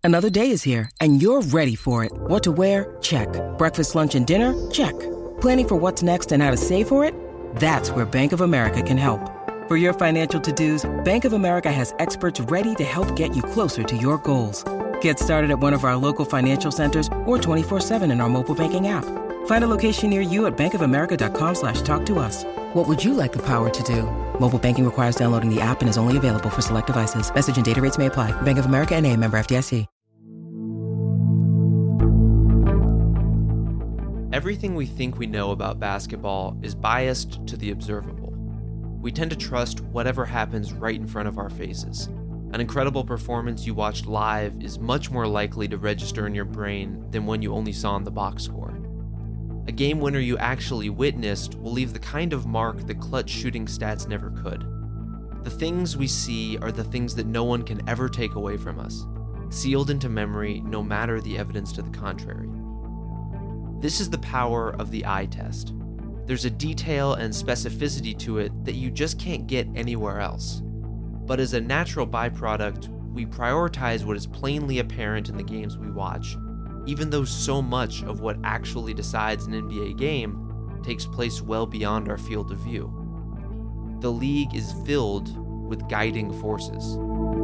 Another day is here, and you're ready for it. What to wear? Check. Breakfast, lunch, and dinner? Check. Planning for what's next and how to save for it? That's where Bank of America can help. For your financial to-dos, Bank of America has experts ready to help get you closer to your goals. Get started at one of our local financial centers or 24/7 in our mobile banking app. Find a location near you at bankofamerica.com/talktous. What would you like the power to do? Mobile banking requires downloading the app and is only available for select devices. Message and data rates may apply. Bank of America N.A., member FDIC. Everything we think we know about basketball is biased to the observable. We tend to trust whatever happens right in front of our faces. An incredible performance you watched live is much more likely to register in your brain than one you only saw on the box score. A game winner you actually witnessed will leave the kind of mark that clutch shooting stats never could. The things we see are the things that no one can ever take away from us, sealed into memory no matter the evidence to the contrary. This is the power of the eye test. There's a detail and specificity to it that you just can't get anywhere else. But as a natural byproduct, we prioritize what is plainly apparent in the games we watch, even though so much of what actually decides an NBA game takes place well beyond our field of view. The league is filled with guiding forces.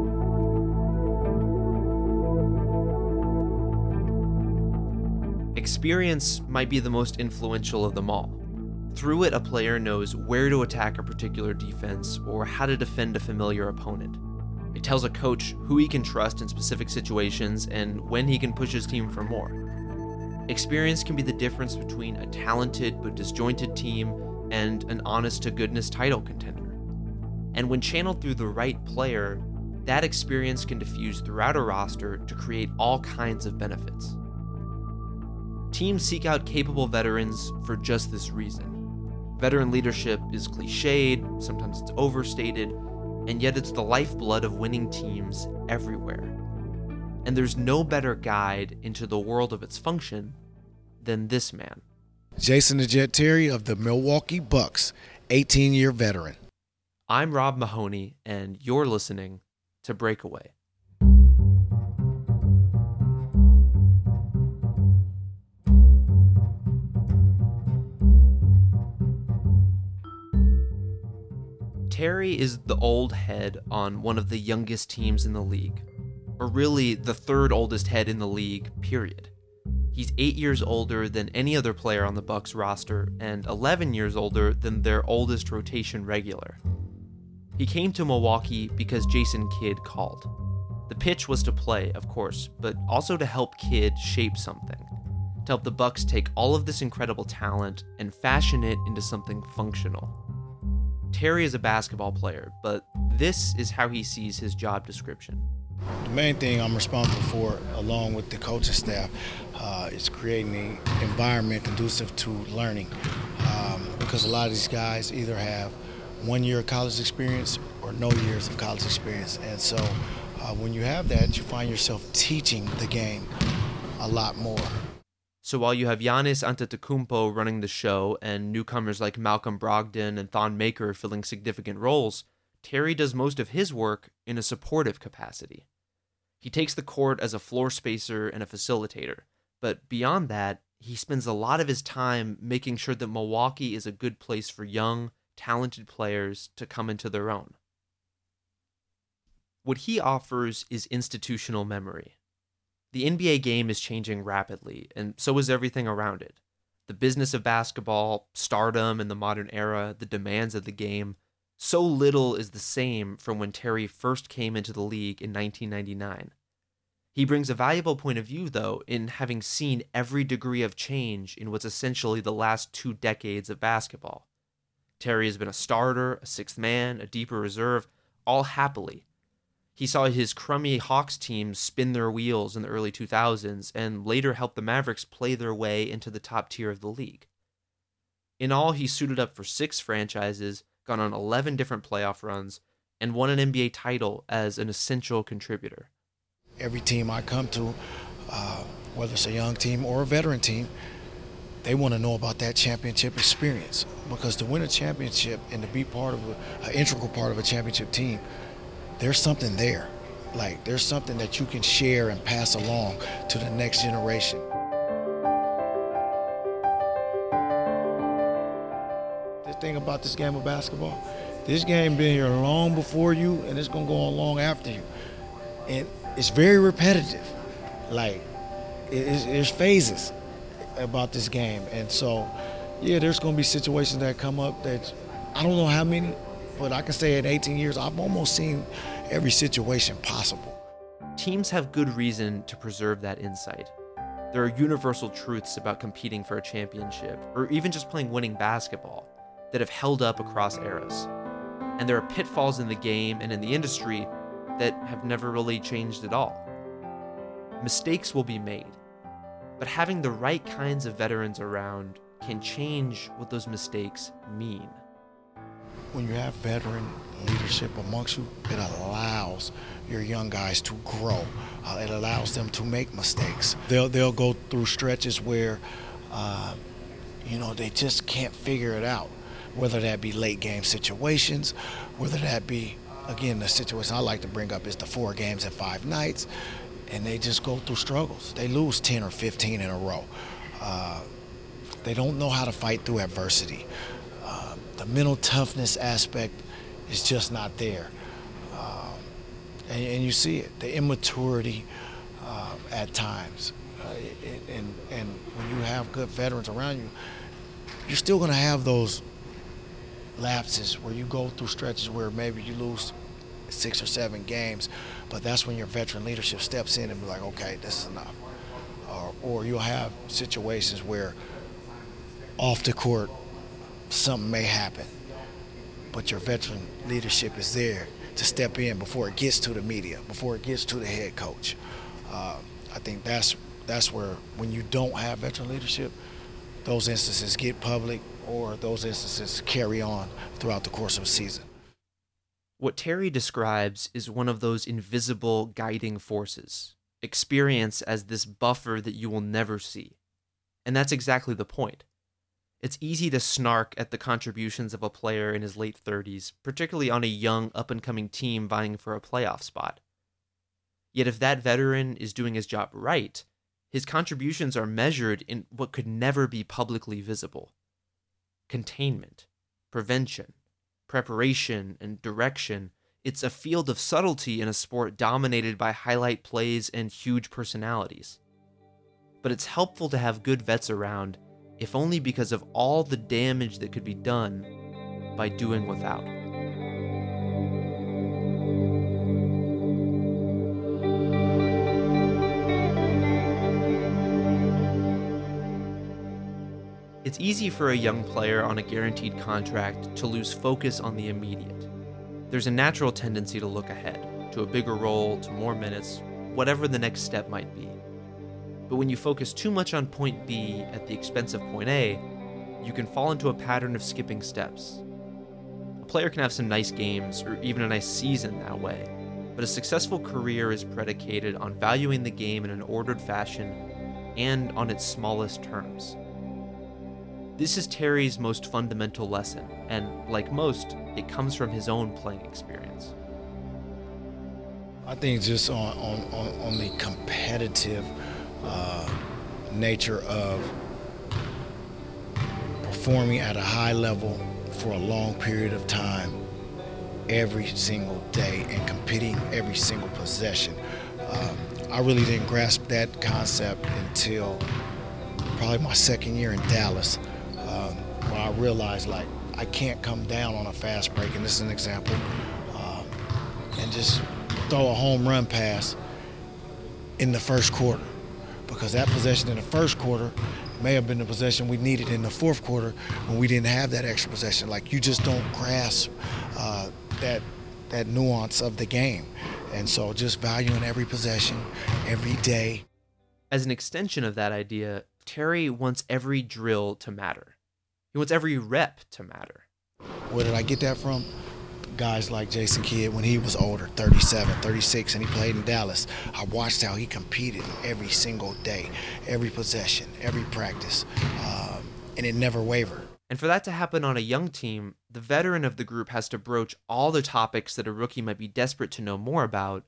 Experience might be the most influential of them all. Through it, a player knows where to attack a particular defense or how to defend a familiar opponent. It tells a coach who he can trust in specific situations and when he can push his team for more. Experience can be the difference between a talented but disjointed team and an honest-to-goodness title contender. And when channeled through the right player, that experience can diffuse throughout a roster to create all kinds of benefits. Teams seek out capable veterans for just this reason. Veteran leadership is cliched, sometimes it's overstated, and yet it's the lifeblood of winning teams everywhere. And there's no better guide into the world of its function than this man. Jason the Jet Terry of the Milwaukee Bucks, 18-year veteran. I'm Rob Mahoney, and you're listening to Breakaway. Terry is the old head on one of the youngest teams in the league, or really the third oldest head in the league, period. He's 8 years older than any other player on the Bucks roster and 11 years older than their oldest rotation regular. He came to Milwaukee because Jason Kidd called. The pitch was to play, of course, but also to help Kidd shape something, to help the Bucks take all of this incredible talent and fashion it into something functional. Terry is a basketball player, but this is how he sees his job description. The main thing I'm responsible for, along with the coaching staff, is creating an environment conducive to learning. Because a lot of these guys either have 1 year of college experience or no years of college experience. And so when you have that, you find yourself teaching the game a lot more. So while you have Giannis Antetokounmpo running the show and newcomers like Malcolm Brogdon and Thon Maker filling significant roles, Terry does most of his work in a supportive capacity. He takes the court as a floor spacer and a facilitator, but beyond that, he spends a lot of his time making sure that Milwaukee is a good place for young, talented players to come into their own. What he offers is institutional memory. The NBA game is changing rapidly, and so is everything around it. The business of basketball, stardom in the modern era, the demands of the game. So little is the same from when Terry first came into the league in 1999. He brings a valuable point of view, though, in having seen every degree of change in what's essentially the last 2 decades of basketball. Terry has been a starter, a sixth man, a deeper reserve, all happily. He saw his crummy Hawks team spin their wheels in the early 2000s and later helped the Mavericks play their way into the top tier of the league. In all, he suited up for 6 franchises, gone on 11 different playoff runs, and won an NBA title as an essential contributor. Every team I come to, whether it's a young team or a veteran team, they want to know about that championship experience. Because to win a championship and to be part of an integral part of a championship team, there's something there. Like, there's something that you can share and pass along to the next generation. The thing about this game of basketball, this game been here long before you, and it's gonna go on long after you. And it's very repetitive. Like, there's phases about this game. And so, yeah, there's gonna be situations that come up that, I don't know how many, but I can say in 18 years, I've almost seen every situation possible. Teams have good reason to preserve that insight. There are universal truths about competing for a championship, or even just playing winning basketball, that have held up across eras. And there are pitfalls in the game and in the industry that have never really changed at all. Mistakes will be made, but having the right kinds of veterans around can change what those mistakes mean. When you have veteran leadership amongst you, it allows your young guys to grow. It allows them to make mistakes. They'll go through stretches where, they just can't figure it out. Whether that be late game situations, whether that be, again, the situation I like to bring up is the 4 games in 5 nights, and they just go through struggles. They lose 10 or 15 in a row. They don't know how to fight through adversity. The mental toughness aspect is just not there. And you see it, the immaturity at times. And when you have good veterans around you, you're still going to have those lapses where you go through stretches where maybe you lose 6 or 7 games, but that's when your veteran leadership steps in and be like, okay, this is enough. Or you'll have situations where off the court something may happen, but your veteran leadership is there to step in before it gets to the media, before it gets to the head coach. I think that's where, when you don't have veteran leadership, those instances get public, or those instances carry on throughout the course of a season. What Terry describes is one of those invisible guiding forces, experience as this buffer that you will never see. And that's exactly the point. It's easy to snark at the contributions of a player in his late 30s, particularly on a young, up-and-coming team vying for a playoff spot. Yet if that veteran is doing his job right, his contributions are measured in what could never be publicly visible. Containment, prevention, preparation, and direction. It's a field of subtlety in a sport dominated by highlight plays and huge personalities. But it's helpful to have good vets around, if only because of all the damage that could be done by doing without. It's easy for a young player on a guaranteed contract to lose focus on the immediate. There's a natural tendency to look ahead, to a bigger role, to more minutes, whatever the next step might be. But when you focus too much on point B at the expense of point A, you can fall into a pattern of skipping steps. A player can have some nice games, or even a nice season that way, but a successful career is predicated on valuing the game in an ordered fashion and on its smallest terms. This is Terry's most fundamental lesson, and like most, it comes from his own playing experience. I think just on the competitive nature of performing at a high level for a long period of time, every single day, and competing every single possession. I really didn't grasp that concept until probably my second year in Dallas, where I realized, like, I can't come down on a fast break, and this is an example, and just throw a home run pass in the first quarter, because that possession in the first quarter may have been the possession we needed in the fourth quarter when we didn't have that extra possession. Like, you just don't grasp that nuance of the game. And so just valuing every possession, every day. As an extension of that idea, Terry wants every drill to matter. He wants every rep to matter. Where did I get that from? Guys like Jason Kidd, when he was older, 37, 36, and he played in Dallas. I watched how he competed every single day, every possession, every practice, and it never wavered. And for that to happen on a young team, the veteran of the group has to broach all the topics that a rookie might be desperate to know more about,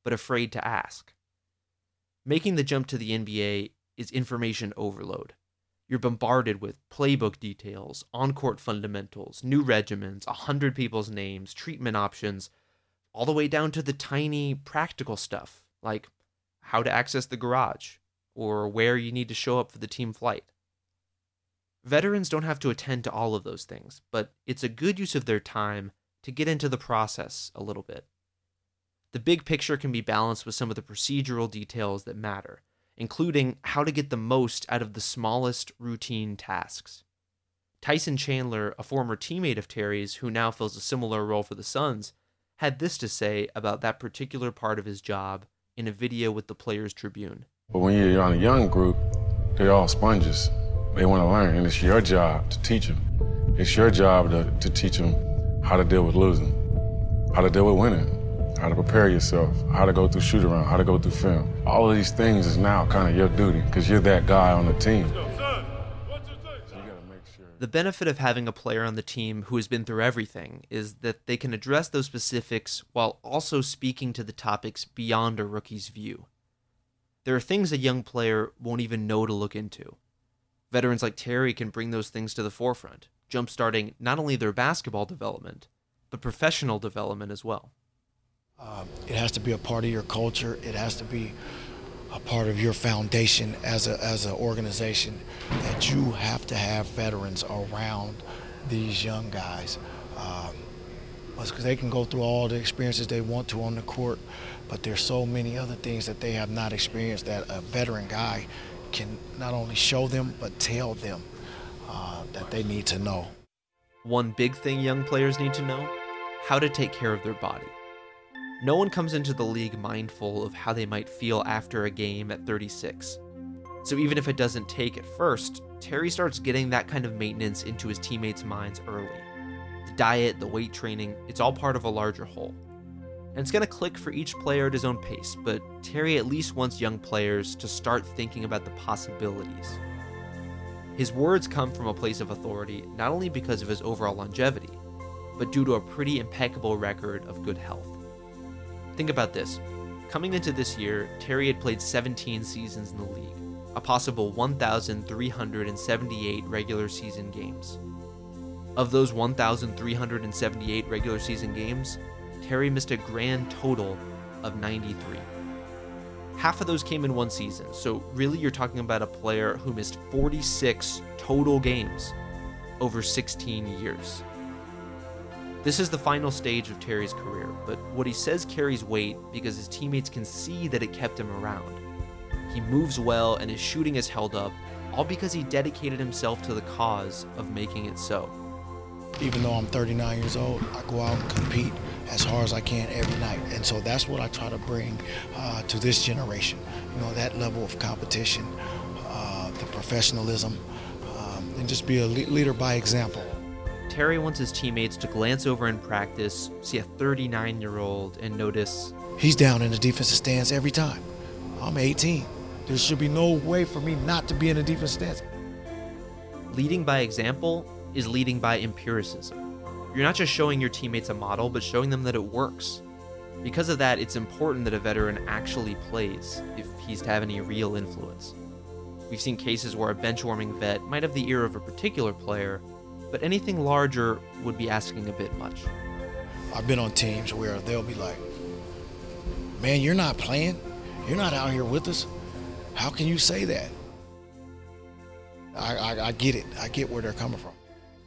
but afraid to ask. Making the jump to the NBA is information overload. You're bombarded with playbook details, on-court fundamentals, new regimens, 100 people's names, treatment options, all the way down to the tiny practical stuff, like how to access the garage, or where you need to show up for the team flight. Veterans don't have to attend to all of those things, but it's a good use of their time to get into the process a little bit. The big picture can be balanced with some of the procedural details that matter, including how to get the most out of the smallest routine tasks. Tyson Chandler, a former teammate of Terry's who now fills a similar role for the Suns, had this to say about that particular part of his job in a video with the Players Tribune. But when you're on a young group, they're all sponges. They want to learn, and it's your job to teach them. It's your job to teach them how to deal with losing, how to deal with winning, how to prepare yourself, how to go through shoot-around, how to go through film. All of these things is now kind of your duty because you're that guy on the team. The benefit of having a player on the team who has been through everything is that they can address those specifics while also speaking to the topics beyond a rookie's view. There are things a young player won't even know to look into. Veterans like Terry can bring those things to the forefront, jumpstarting not only their basketball development, but professional development as well. It has to be a part of your culture. It has to be a part of your foundation as an organization, that you have to have veterans around these young guys. Because they can go through all the experiences they want to on the court, but there's so many other things that they have not experienced that a veteran guy can not only show them, but tell them that they need to know. One big thing young players need to know: how to take care of their body. No one comes into the league mindful of how they might feel after a game at 36. So even if it doesn't take at first, Terry starts getting that kind of maintenance into his teammates' minds early. The diet, the weight training, it's all part of a larger whole. And it's going to click for each player at his own pace, but Terry at least wants young players to start thinking about the possibilities. His words come from a place of authority, not only because of his overall longevity, but due to a pretty impeccable record of good health. Think about this. Coming into this year, Terry had played 17 seasons in the league, a possible 1,378 regular season games. Of those 1,378 regular season games, Terry missed a grand total of 93. Half of those came in one season, so really you're talking about a player who missed 46 total games over 16 years. This is the final stage of Terry's career, but what he says carries weight because his teammates can see that it kept him around. He moves well and his shooting is held up, all because he dedicated himself to the cause of making it so. Even though I'm 39 years old, I go out and compete as hard as I can every night. And so that's what I try to bring to this generation. You know, that level of competition, the professionalism, and just be a leader by example. Terry wants his teammates to glance over in practice, see a 39-year-old, and notice he's down in the defensive stands every time. I'm 18. There should be no way for me not to be in the defensive stands. Leading by example is leading by empiricism. You're not just showing your teammates a model, but showing them that it works. Because of that, it's important that a veteran actually plays if he's to have any real influence. We've seen cases where a bench-warming vet might have the ear of a particular player, but anything larger would be asking a bit much. I've been on teams where they'll be like, man, you're not playing? You're not out here with us? How can you say that? I get it. I get where they're coming from.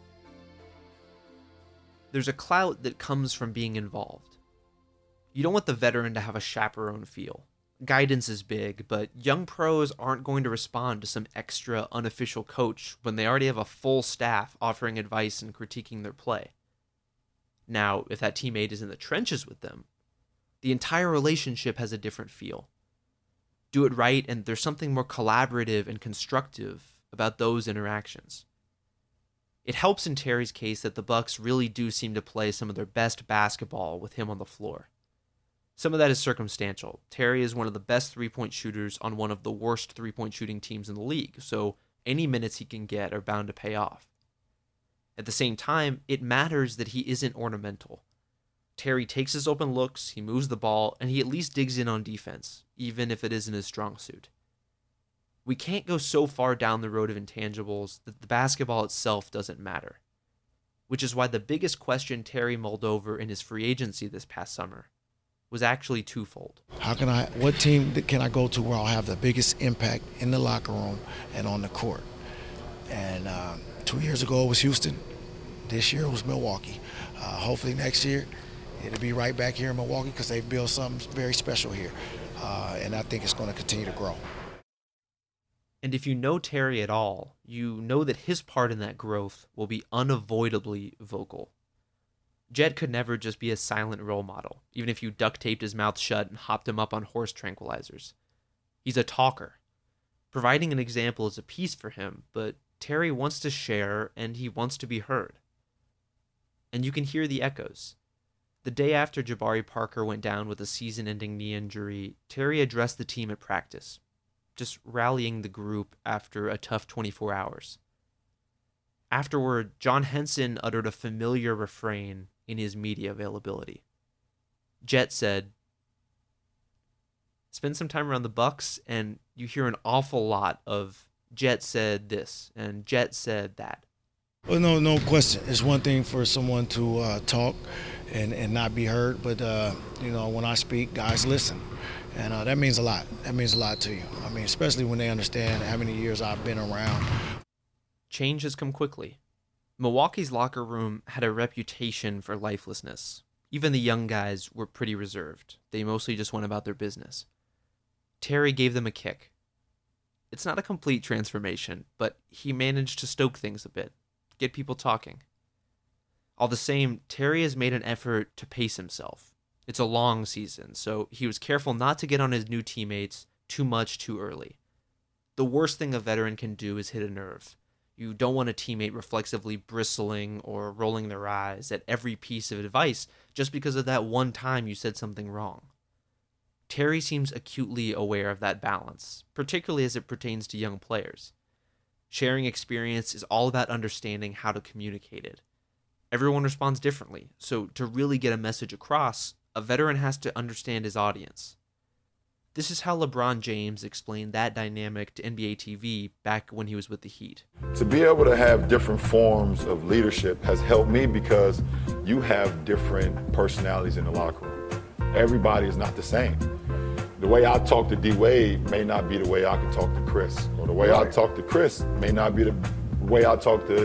There's a clout that comes from being involved. You don't want the veteran to have a chaperone feel. Guidance is big, but young pros aren't going to respond to some extra unofficial coach when they already have a full staff offering advice and critiquing their play. Now, if that teammate is in the trenches with them, the entire relationship has a different feel. Do it right, and there's something more collaborative and constructive about those interactions. It helps in Terry's case that the Bucks really do seem to play some of their best basketball with him on the floor. Some of that is circumstantial. Terry is one of the best three-point shooters on one of the worst three-point shooting teams in the league, so any minutes he can get are bound to pay off. At the same time, it matters that he isn't ornamental. Terry takes his open looks, he moves the ball, and he at least digs in on defense, even if it isn't his strong suit. We can't go so far down the road of intangibles that the basketball itself doesn't matter, which is why the biggest question Terry mulled over in his free agency this past summer was actually twofold. What team can I go to where I'll have the biggest impact in the locker room and on the court? And 2 years ago it was Houston. This year it was Milwaukee. Hopefully next year it'll be right back here in Milwaukee because they've built something very special here. And I think it's going to continue to grow. And if you know Terry at all, you know that his part in that growth will be unavoidably vocal. Jet could never just be a silent role model, even if you duct taped his mouth shut and hopped him up on horse tranquilizers. He's a talker. Providing an example is a piece for him, but Terry wants to share and he wants to be heard. And you can hear the echoes. The day after Jabari Parker went down with a season-ending knee injury, Terry addressed the team at practice, just rallying the group after a tough 24 hours. Afterward, John Henson uttered a familiar refrain in his media availability. Jet said, "Spend some time around the Bucks and you hear an awful lot of Jet said this and Jet said that." Well, no question. It's one thing for someone to talk and not be heard, but when I speak, guys listen. And that means a lot. That means a lot to you. I mean, especially when they understand how many years I've been around. Change has come quickly. Milwaukee's locker room had a reputation for lifelessness. Even the young guys were pretty reserved. They mostly just went about their business. Terry gave them a kick. It's not a complete transformation, but he managed to stoke things a bit, get people talking. All the same, Terry has made an effort to pace himself. It's a long season, so he was careful not to get on his new teammates too much too early. The worst thing a veteran can do is hit a nerve. You don't want a teammate reflexively bristling or rolling their eyes at every piece of advice just because of that one time you said something wrong. Terry seems acutely aware of that balance, particularly as it pertains to young players. Sharing experience is all about understanding how to communicate it. Everyone responds differently, so to really get a message across, a veteran has to understand his audience. This is how LeBron James explained that dynamic to NBA TV back when he was with the Heat. To be able to have different forms of leadership has helped me because you have different personalities in the locker room. Everybody is not the same. The way I talk to D-Wade may not be the way I can talk to Chris. Or the way I talk to Chris may not be the way I talk to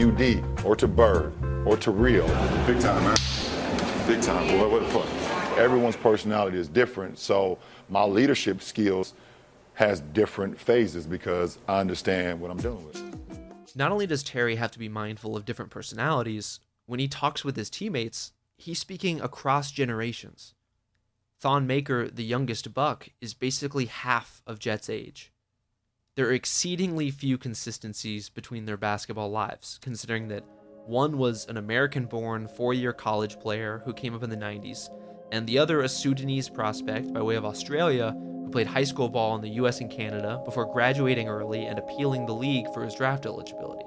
UD or to Bird or to Rio. Big time, man. Big time, boy. What a play. Everyone's personality is different, so my leadership skills has different phases because I understand what I'm dealing with. Not only does Terry have to be mindful of different personalities, when he talks with his teammates, he's speaking across generations. Thon Maker, the youngest Buck, is basically half of Jet's age. There are exceedingly few consistencies between their basketball lives, considering that one was an American-born four-year college player who came up in the 90s, and the other a Sudanese prospect by way of Australia who played high school ball in the US and Canada before graduating early and appealing the league for his draft eligibility.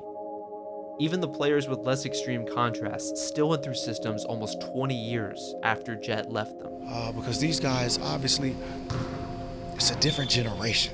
Even the players with less extreme contrasts still went through systems almost 20 years after Jet left them. Because these guys, obviously, it's a different generation.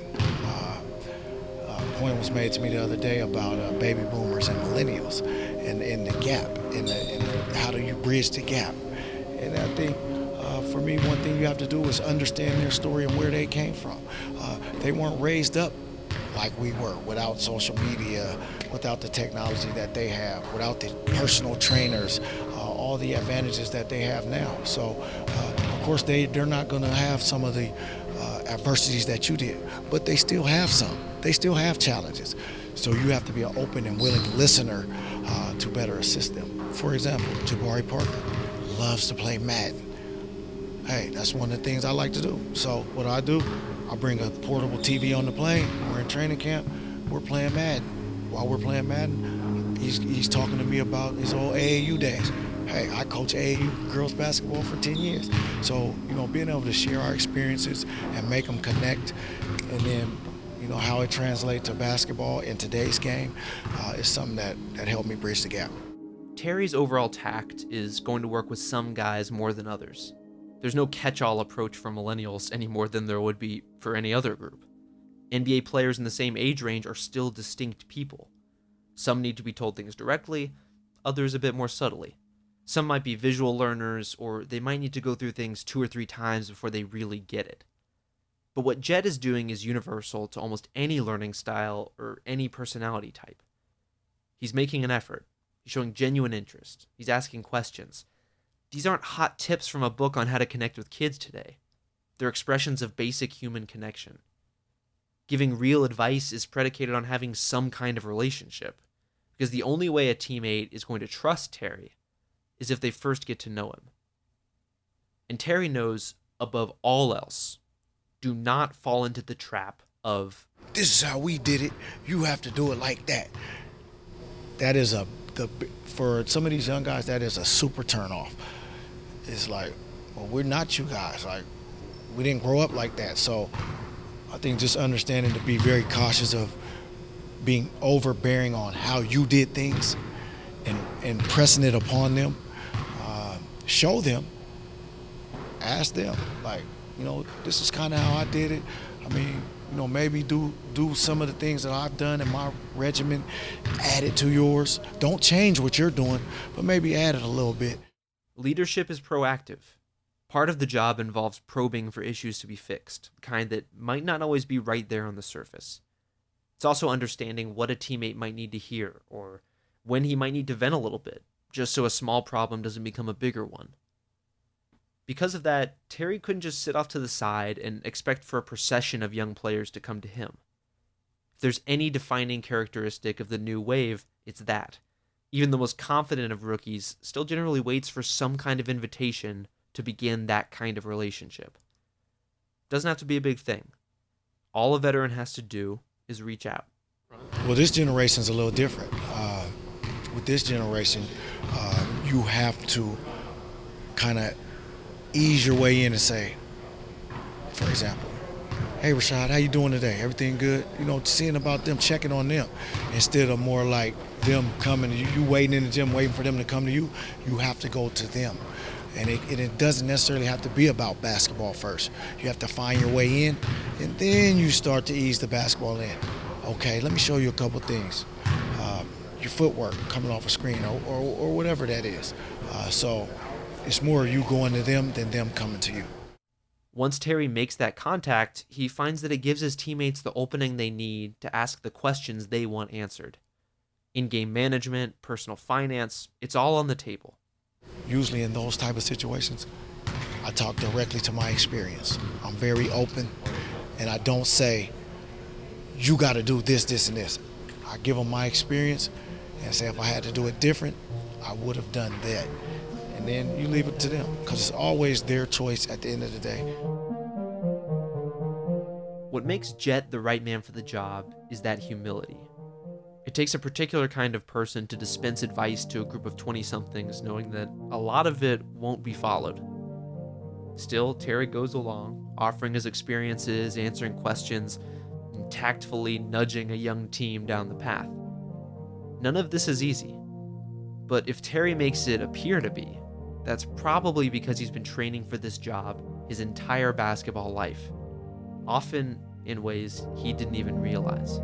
A point was made to me the other day about baby boomers and millennials and the gap, and how do you bridge the gap. And I think for me, one thing you have to do is understand their story and where they came from. They weren't raised up like we were, without social media, without the technology that they have, without the personal trainers, all the advantages that they have now. So, of course, they're not going to have some of the adversities that you did, but they still have some. They still have challenges. So you have to be an open and willing listener to better assist them. For example, Jabari Parker loves to play Madden. Hey, that's one of the things I like to do. So what do, I bring a portable TV on the plane. We're in training camp. We're playing Madden. While we're playing Madden, he's talking to me about his old AAU days. Hey, I coach AAU girls basketball for 10 years. So, being able to share our experiences and make them connect, and then, how it translates to basketball in today's game is something that helped me bridge the gap. Terry's overall tact is going to work with some guys more than others. There's no catch-all approach for millennials any more than there would be for any other group. NBA players in the same age range are still distinct people. Some need to be told things directly, others a bit more subtly. Some might be visual learners, or they might need to go through things 2 or 3 times before they really get it. But what Jet is doing is universal to almost any learning style or any personality type. He's making an effort. He's showing genuine interest. He's asking questions. These aren't hot tips from a book on how to connect with kids today. They're expressions of basic human connection. Giving real advice is predicated on having some kind of relationship, because the only way a teammate is going to trust Terry is if they first get to know him. And Terry knows, above all else, do not fall into the trap of, this is how we did it, you have to do it like that. That is for some of these young guys, that is a super turnoff. It's like, well, we're not you guys. Like, we didn't grow up like that. So I think just understanding to be very cautious of being overbearing on how you did things and pressing it upon them. Show them, ask them, like, this is kind of how I did it. I mean, maybe do some of the things that I've done in my regimen, add it to yours. Don't change what you're doing, but maybe add it a little bit. Leadership is proactive. Part of the job involves probing for issues to be fixed, the kind that might not always be right there on the surface. It's also understanding what a teammate might need to hear, or when he might need to vent a little bit, just so a small problem doesn't become a bigger one. Because of that, Terry couldn't just sit off to the side and expect for a procession of young players to come to him. If there's any defining characteristic of the new wave, it's that. Even the most confident of rookies still generally waits for some kind of invitation to begin that kind of relationship. Doesn't have to be a big thing. All a veteran has to do is reach out. Well, this generation's a little different. With this generation, you have to kind of ease your way in and say, for example, hey, Rashad, how you doing today? Everything good? Seeing about them, checking on them, instead of more like them coming, you waiting in the gym, waiting for them to come to you. You have to go to them. And it doesn't necessarily have to be about basketball first. You have to find your way in, and then you start to ease the basketball in. Okay, let me show you a couple things. Your footwork coming off a screen or whatever that is. So it's more you going to them than them coming to you. Once Terry makes that contact, he finds that it gives his teammates the opening they need to ask the questions they want answered. In-game management, personal finance, it's all on the table. Usually in those type of situations, I talk directly to my experience. I'm very open, and I don't say, you got to do this, this, and this. I give them my experience and say if I had to do it different, I would have done that. And then you leave it to them, because it's always their choice at the end of the day. What makes Jet the right man for the job is that humility. It takes a particular kind of person to dispense advice to a group of 20-somethings, knowing that a lot of it won't be followed. Still, Terry goes along, offering his experiences, answering questions, and tactfully nudging a young team down the path. None of this is easy, but if Terry makes it appear to be, that's probably because he's been training for this job his entire basketball life, often in ways he didn't even realize.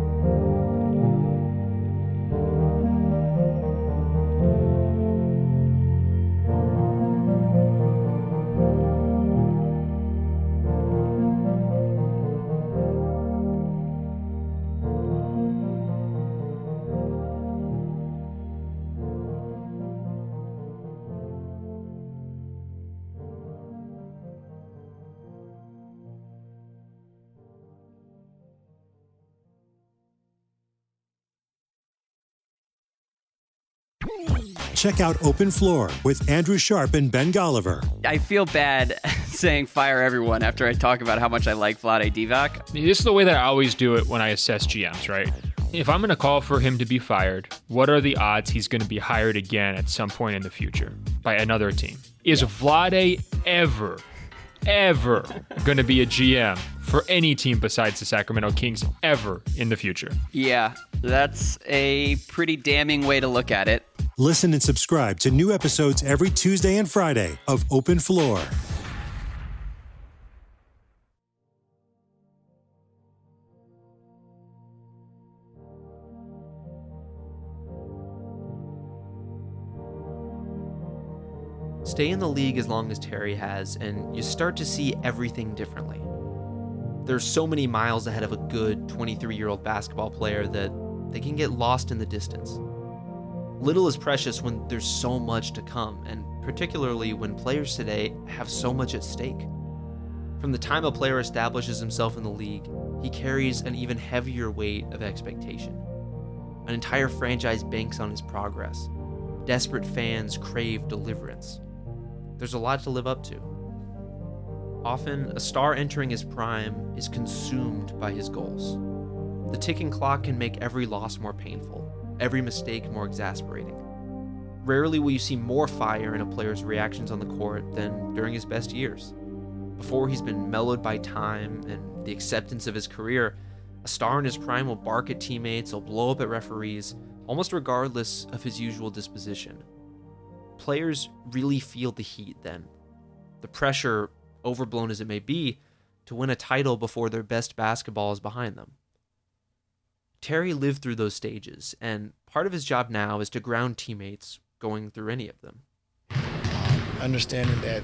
Check out Open Floor with Andrew Sharp and Ben Golliver. I feel bad saying fire everyone after I talk about how much I like Vlade Divac. This is the way that I always do it when I assess GMs, right? If I'm going to call for him to be fired, what are the odds he's going to be hired again at some point in the future by another team? Is Vlade ever going to be a GM for any team besides the Sacramento Kings ever in the future? Yeah, that's a pretty damning way to look at it. Listen and subscribe to new episodes every Tuesday and Friday of Open Floor. Stay in the league as long as Terry has, and you start to see everything differently. There's so many miles ahead of a good 23-year-old basketball player that they can get lost in the distance. Little is precious when there's so much to come, and particularly when players today have so much at stake. From the time a player establishes himself in the league, he carries an even heavier weight of expectation. An entire franchise banks on his progress. Desperate fans crave deliverance. There's a lot to live up to. Often, a star entering his prime is consumed by his goals. The ticking clock can make every loss more painful, every mistake more exasperating. Rarely will you see more fire in a player's reactions on the court than during his best years. Before he's been mellowed by time and the acceptance of his career, a star in his prime will bark at teammates, he'll blow up at referees, almost regardless of his usual disposition. Players really feel the heat then. The pressure, overblown as it may be, to win a title before their best basketball is behind them. Terry lived through those stages, and part of his job now is to ground teammates going through any of them. Understanding that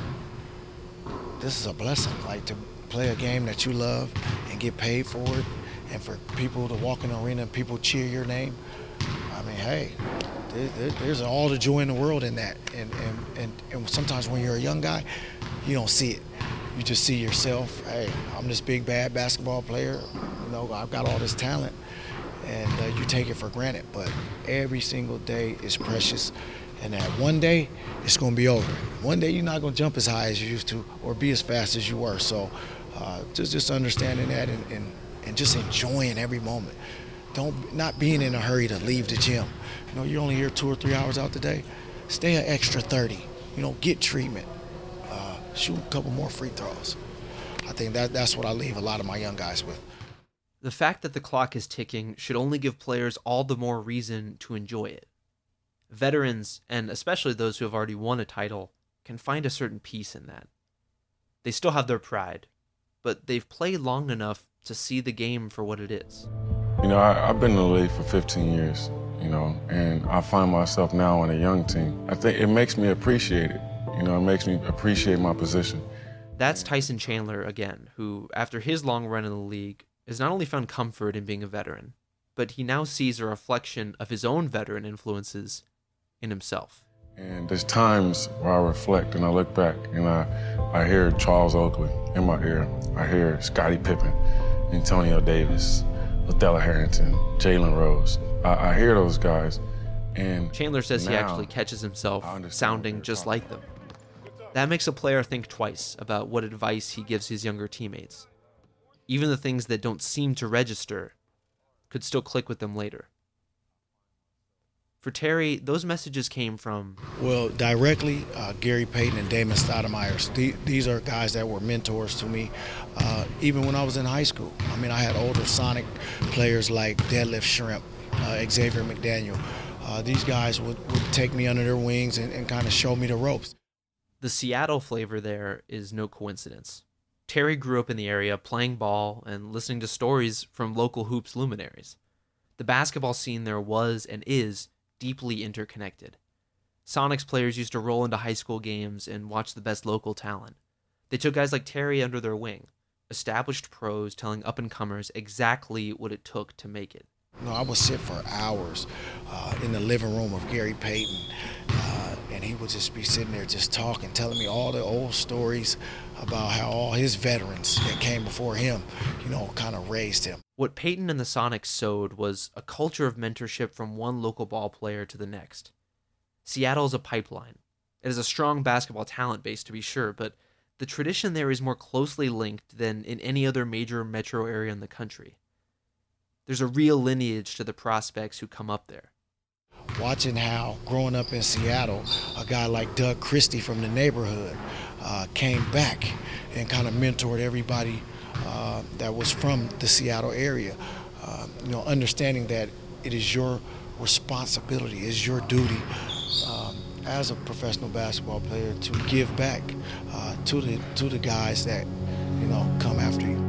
this is a blessing, like to play a game that you love and get paid for it, and for people to walk in the arena and people cheer your name. I mean, hey, there's all the joy in the world in that. And sometimes when you're a young guy, you don't see it. You just see yourself, hey, I'm this big, bad basketball player. You know, I've got all this talent. And you take it for granted. But every single day is precious. And that one day, it's going to be over. One day, you're not going to jump as high as you used to or be as fast as you were. So just understanding that and just enjoying every moment. Not being in a hurry to leave the gym. You know, you're only here 2 or 3 hours out the day. Stay an extra 30. You know, get treatment. Shoot a couple more free throws. I think that's what I leave a lot of my young guys with. The fact that the clock is ticking should only give players all the more reason to enjoy it. Veterans, and especially those who have already won a title, can find a certain peace in that. They still have their pride, but they've played long enough to see the game for what it is. You know, I've been in the league for 15 years, you know, and I find myself now on a young team. I think it makes me appreciate it. You know, it makes me appreciate my position. That's Tyson Chandler again, who, after his long run in the league, has not only found comfort in being a veteran, but he now sees a reflection of his own veteran influences in himself. And there's times where I reflect and I look back and I hear Charles Oakley in my ear. I hear Scottie Pippen, Antonio Davis, Othello Harrington, Jalen Rose. I hear those guys. And Chandler says he actually catches himself sounding just like them. That makes a player think twice about what advice he gives his younger teammates. Even the things that don't seem to register could still click with them later. For Terry, those messages came from... Well, directly, Gary Payton and Damon Stoudemire. These are guys that were mentors to me, even when I was in high school. I mean, I had older Sonic players like Deadlift Shrimp, Xavier McDaniel. These guys would take me under their wings and kind of show me the ropes. The Seattle flavor there is no coincidence. Terry grew up in the area playing ball and listening to stories from local hoops luminaries. The basketball scene there was and is deeply interconnected. Sonics players used to roll into high school games and watch the best local talent. They took guys like Terry under their wing, established pros telling up-and-comers exactly what it took to make it. You know, I would sit for hours in the living room of Gary Payton, and he would just be sitting there just talking, telling me all the old stories about how all his veterans that came before him, you know, kind of raised him. What Payton and the Sonics sowed was a culture of mentorship from one local ball player to the next. Seattle is a pipeline. It is a strong basketball talent base, to be sure, but the tradition there is more closely linked than in any other major metro area in the country. There's a real lineage to the prospects who come up there. Watching how, growing up in Seattle, a guy like Doug Christie from the neighborhood came back and kind of mentored everybody that was from the Seattle area. You know, understanding that it is your responsibility. It's your duty as a professional basketball player to give back to the guys that come after you.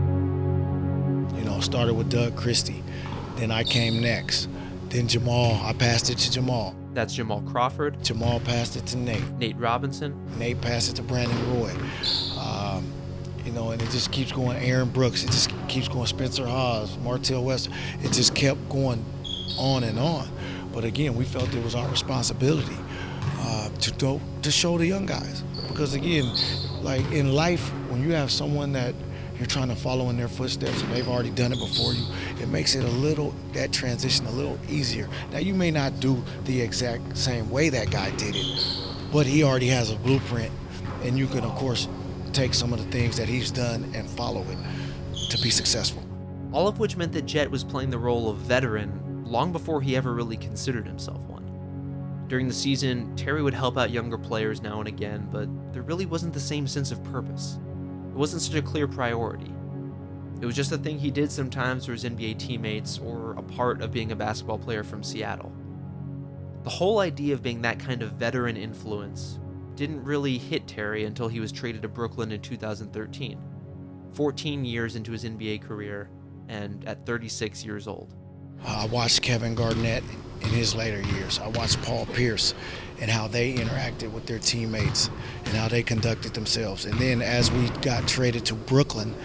Started with Doug Christie, then I came next. Then Jamal, I passed it to Jamal. That's Jamal Crawford. Jamal passed it to Nate. Nate Robinson. Nate passed it to Brandon Roy. And it just keeps going. Aaron Brooks, it just keeps going. Spencer Hawes, Martell West, it just kept going on and on. But again, we felt it was our responsibility to show the young guys. Because again, like in life, when you have someone that you're trying to follow in their footsteps and they've already done it before you, it makes it that transition a little easier. Now, you may not do the exact same way that guy did it, but he already has a blueprint, and you can, of course, take some of the things that he's done and follow it to be successful. All of which meant that Jet was playing the role of veteran long before he ever really considered himself one. During the season, Terry would help out younger players now and again, but there really wasn't the same sense of purpose. It wasn't such a clear priority. It was just a thing he did sometimes for his NBA teammates or a part of being a basketball player from Seattle. The whole idea of being that kind of veteran influence didn't really hit Terry until he was traded to Brooklyn in 2013, 14 years into his NBA career and at 36 years old. I watched Kevin Garnett in his later years. I watched Paul Pierce and how they interacted with their teammates and how they conducted themselves. And then as we got traded to Brooklyn,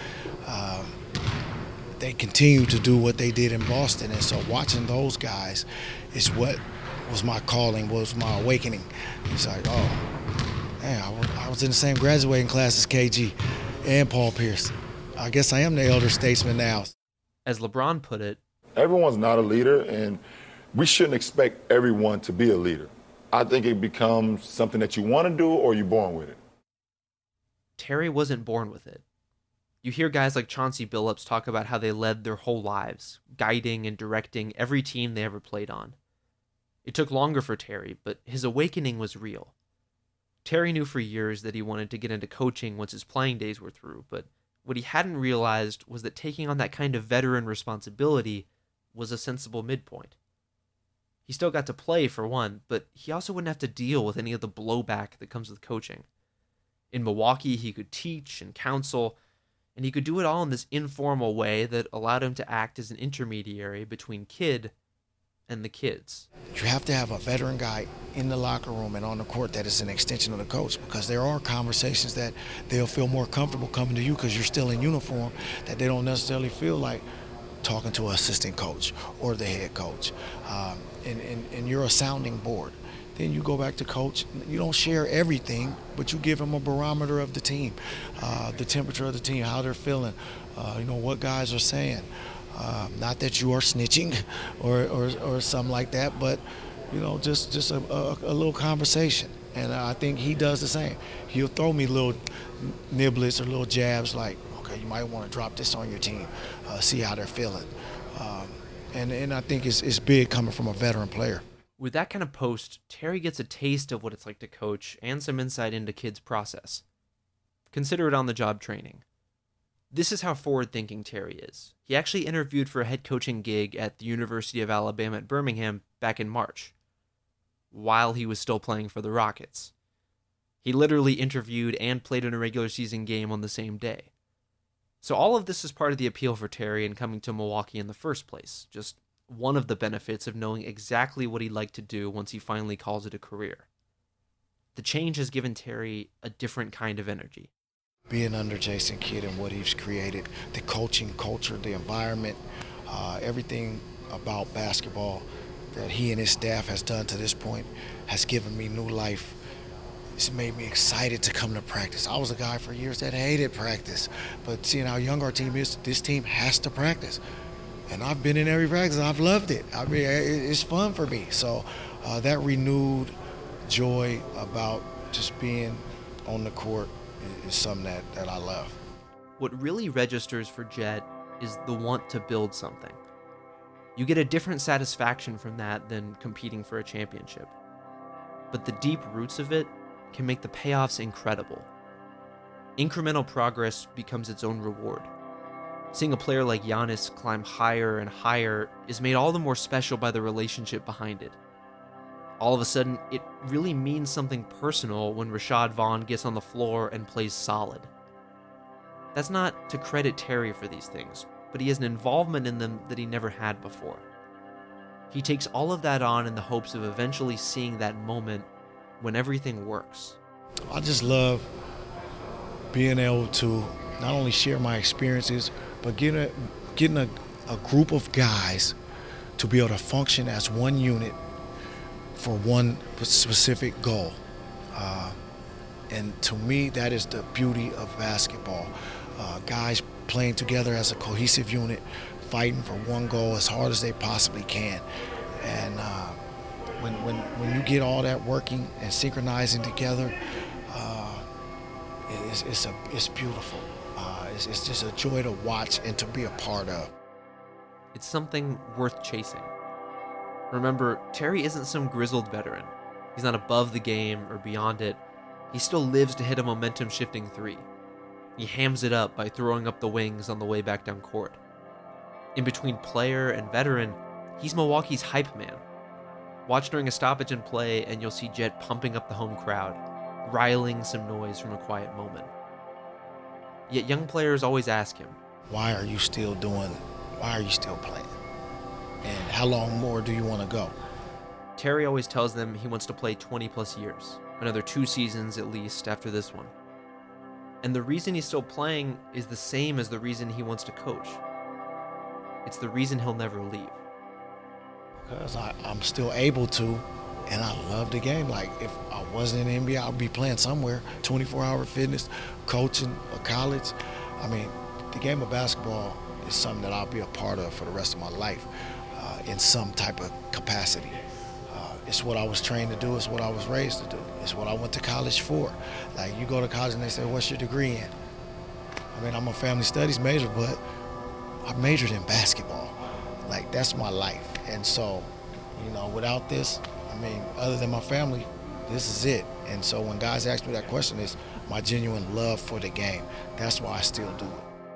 they continued to do what they did in Boston. And so watching those guys is what was my calling, was my awakening. It's like, oh, man, I was in the same graduating class as KG and Paul Pierce. I guess I am the elder statesman now. As LeBron put it, everyone's not a leader, and we shouldn't expect everyone to be a leader. I think it becomes something that you want to do or you're born with it. Terry wasn't born with it. You hear guys like Chauncey Billups talk about how they led their whole lives, guiding and directing every team they ever played on. It took longer for Terry, but his awakening was real. Terry knew for years that he wanted to get into coaching once his playing days were through, but what he hadn't realized was that taking on that kind of veteran responsibility was a sensible midpoint. He still got to play, for one, but he also wouldn't have to deal with any of the blowback that comes with coaching. In Milwaukee, he could teach and counsel, and he could do it all in this informal way that allowed him to act as an intermediary between Kidd and the kids. You have to have a veteran guy in the locker room and on the court that is an extension of the coach, because there are conversations that they'll feel more comfortable coming to you because you're still in uniform, that they don't necessarily feel like talking to an assistant coach or the head coach. And you're a sounding board. Then you go back to coach. You don't share everything, but you give them a barometer of the team, the temperature of the team, how they're feeling, what guys are saying. Not that you are snitching or something like that, but just a little conversation. And I think he does the same. He'll throw me little niblets or little jabs like, okay, you might want to drop this on your team, see how they're feeling. And I think it's big coming from a veteran player. With that kind of post, Terry gets a taste of what it's like to coach and some insight into Kidd's process. Consider it on-the-job training. This is how forward-thinking Terry is. He actually interviewed for a head coaching gig at the University of Alabama at Birmingham back in March, while he was still playing for the Rockets. He literally interviewed and played in a regular season game on the same day. So all of this is part of the appeal for Terry in coming to Milwaukee in the first place, just one of the benefits of knowing exactly what he'd like to do once he finally calls it a career. The change has given Terry a different kind of energy. Being under Jason Kidd and what he's created, the coaching culture, the environment, everything about basketball that he and his staff has done to this point has given me new life. It's made me excited to come to practice. I was a guy for years that hated practice, but seeing how young our team is, this team has to practice. And I've been in every practice and I've loved it. I mean, it's fun for me. So that renewed joy about just being on the court is something that I love. What really registers for Jet is the want to build something. You get a different satisfaction from that than competing for a championship. But the deep roots of it can make the payoffs incredible. Incremental progress becomes its own reward. Seeing a player like Giannis climb higher and higher is made all the more special by the relationship behind it. All of a sudden, it really means something personal when Rashad Vaughn gets on the floor and plays solid. That's not to credit Terry for these things, but he has an involvement in them that he never had before. He takes all of that on in the hopes of eventually seeing that moment when everything works. I just love being able to not only share my experiences, but getting a group of guys to be able to function as one unit for one specific goal. And to me, that is the beauty of basketball. Guys playing together as a cohesive unit, fighting for one goal as hard as they possibly can. And when you get all that working and synchronizing together, it's beautiful. It's just a joy to watch and to be a part of. It's something worth chasing. Remember, Terry isn't some grizzled veteran. He's not above the game or beyond it. He still lives to hit a momentum-shifting three. He hams it up by throwing up the wings on the way back down court. In between player and veteran, he's Milwaukee's hype man. Watch during a stoppage in play and you'll see Jet pumping up the home crowd, riling some noise from a quiet moment. Yet young players always ask him, why are you still playing? And how long more do you want to go? Terry always tells them he wants to play 20 plus years, another 2 seasons at least after this one. And the reason he's still playing is the same as the reason he wants to coach. It's the reason he'll never leave. Because I'm still able to, and I love the game. Like, if I wasn't in the NBA, I'd be playing somewhere, 24-hour fitness, coaching, or college. I mean, the game of basketball is something that I'll be a part of for the rest of my life in some type of capacity. It's what I was trained to do. It's what I was raised to do. It's what I went to college for. Like, you go to college and they say, what's your degree in? I mean, I'm a family studies major, but I majored in basketball. Like, that's my life. And so, without this, I mean, other than my family, this is it. And so when guys ask me that question, it's my genuine love for the game. That's why I still do it.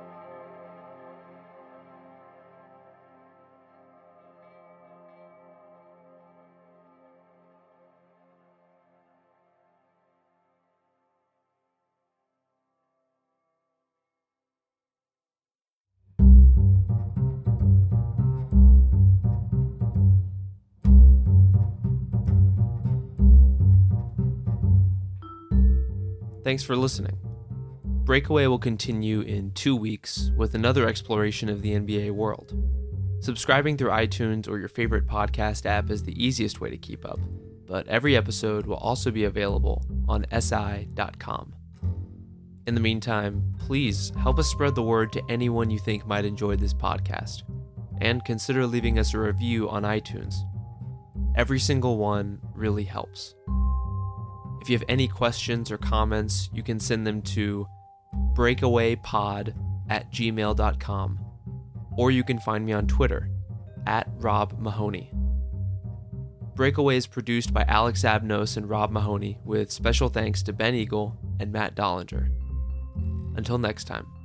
Thanks for listening. Breakaway will continue in 2 weeks with another exploration of the NBA world. Subscribing through iTunes or your favorite podcast app is the easiest way to keep up, but every episode will also be available on si.com. In the meantime, please help us spread the word to anyone you think might enjoy this podcast, and consider leaving us a review on iTunes. Every single one really helps. If you have any questions or comments, you can send them to breakawaypod@gmail.com, or you can find me on Twitter @RobMahoney. Breakaway is produced by Alex Abnos and Rob Mahoney, with special thanks to Ben Eagle and Matt Dollinger. Until next time.